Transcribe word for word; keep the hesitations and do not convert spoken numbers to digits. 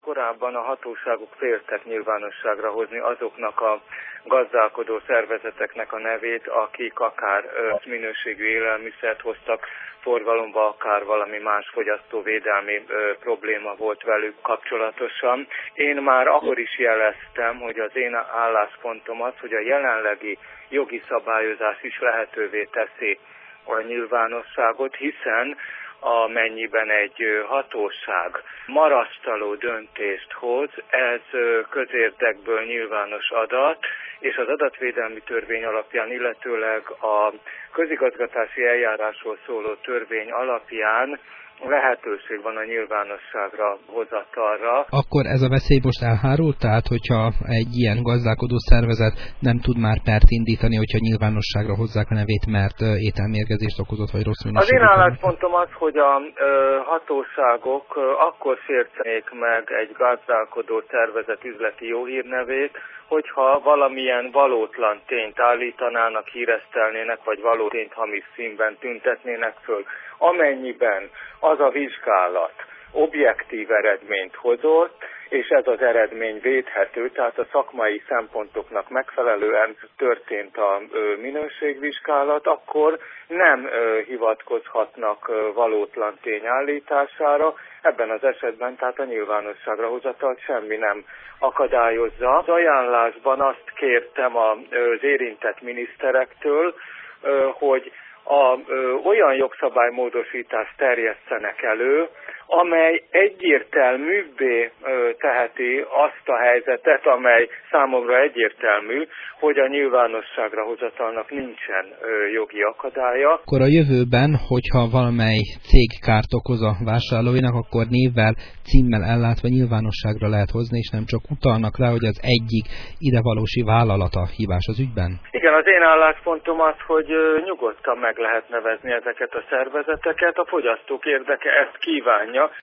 Korábban a hatóságok féltek nyilvánosságra hozni azoknak a gazdálkodó szervezeteknek a nevét, akik akár minőségű élelmiszert hoztak forgalomba, akár valami más fogyasztóvédelmi ö, probléma volt velük kapcsolatosan. Én már akkor is jeleztem, hogy az én álláspontom az, hogy a jelenlegi jogi szabályozás is lehetővé teszi a nyilvánosságot, hiszen amennyiben egy hatóság marasztaló döntést hoz, ez közérdekből nyilvános adat, és az adatvédelmi törvény alapján, illetőleg a közigazgatási eljárásról szóló törvény alapján lehetőség van a nyilvánosságra hozatalra. Akkor ez a veszély most elhárult? Tehát, hogyha egy ilyen gazdálkodó szervezet nem tud már pert indítani, hogyha nyilvánosságra hozzák a nevét, mert ételmérgezést okozott, vagy rossz minőségű? Az én álláspontom az, hogy a ö, hatóságok ö, akkor sértenék meg egy gazdálkodó szervezet üzleti jóhírnevét, hogyha valamilyen valótlan tényt állítanának, híresztelnének, vagy való tényt hamis színben tüntetnének föl. Amennyiben az a vizsgálat objektív eredményt hozott, és ez az eredmény védhető, tehát a szakmai szempontoknak megfelelően történt a minőségvizsgálat, akkor nem hivatkozhatnak valótlan tény állítására. Ebben az esetben tehát a nyilvánosságra hozatalt semmi nem akadályozza. Az ajánlásban azt kértem az érintett miniszterektől, hogy a, ö, olyan jogszabálymódosítást terjesszenek elő, amely egyértelműbbé ö, teheti azt a helyzetet, amely számomra egyértelmű, hogy a nyilvánosságra hozatalnak nincsen ö, jogi akadálya. Akkor a jövőben, hogyha valamely cég kárt okoz a vásárlóinak, akkor névvel, címmel ellátva nyilvánosságra lehet hozni, és nem csak utalnak rá, hogy az egyik idevalósi vállalata hibás az ügyben? Igen, az én álláspontom az, hogy ö, nyugodtan meg lehet nevezni ezeket a szervezeteket, a fogyasztók érdeke ezt kívánja.